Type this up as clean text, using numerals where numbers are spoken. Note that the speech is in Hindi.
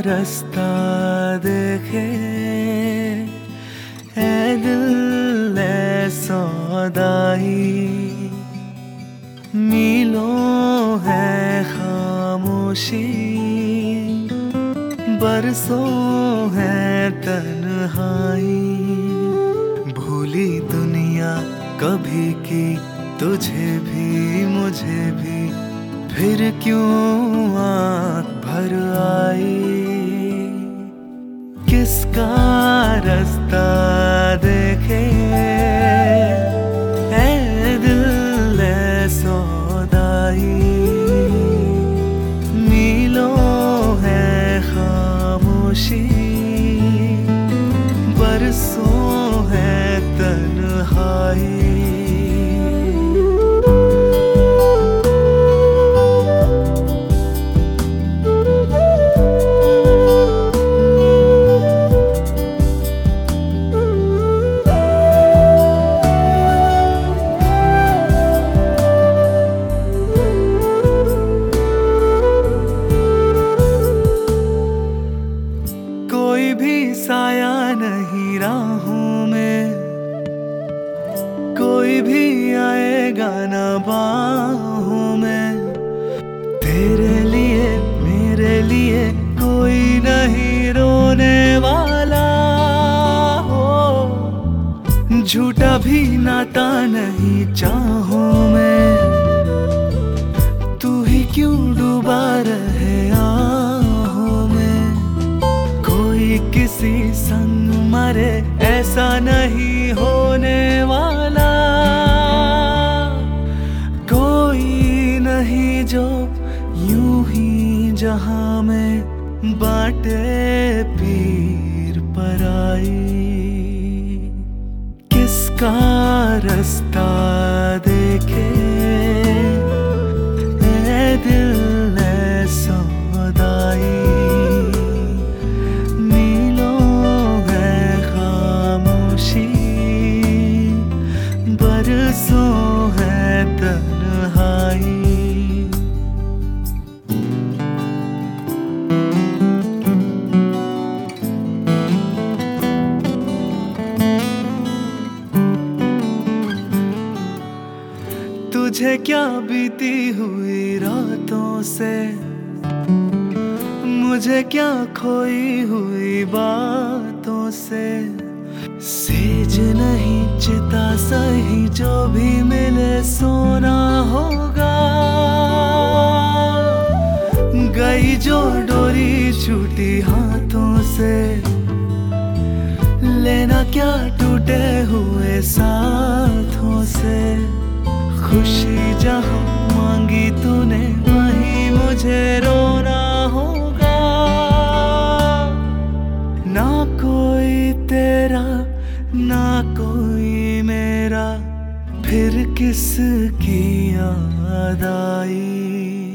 रास्ता देखे ऐ दिल ऐ सौदाई, मीलों है खामोशी, बरसों है तन्हाई। भूली दुनिया कभी की तुझे भी मुझे भी, फिर क्यों आँख भर आई। किसका रास्ता देखे ऐ दिल ऐ सौदाई, मीलों है खामोशी, बरसों है तन्हाई। कोई भी साया नहीं राहों में, कोई भी आएगा ना बाहों में। तेरे लिए मेरे लिए कोई नहीं रोने वाला हो, झूठा भी नाता नहीं चाहों में। तू ही क्यों डूबा रहे आहों में, कोई किसी संग मरे ऐसा नहीं होने वाला। कोई नहीं जो यूं ही जहां में बाटे पीर पराई। किसका रास्ता देखे ऐ दिल ऐ सौदाई, बरसों है तन्हाई। तुझे क्या बीती हुई रातों से, मुझे क्या खोई हुई बातों से। सेज नहीं चिता सही जो भी मिले सोना होगा, गई जो डोरी छूटी हाथों से। लेना क्या टूटे हुए साथों से, खुशी जहाँ मांगी तूने वहीं मुझे रोना होगा। ना कोई तेरा ना कोई मेरा, फिर किसकी याद आई।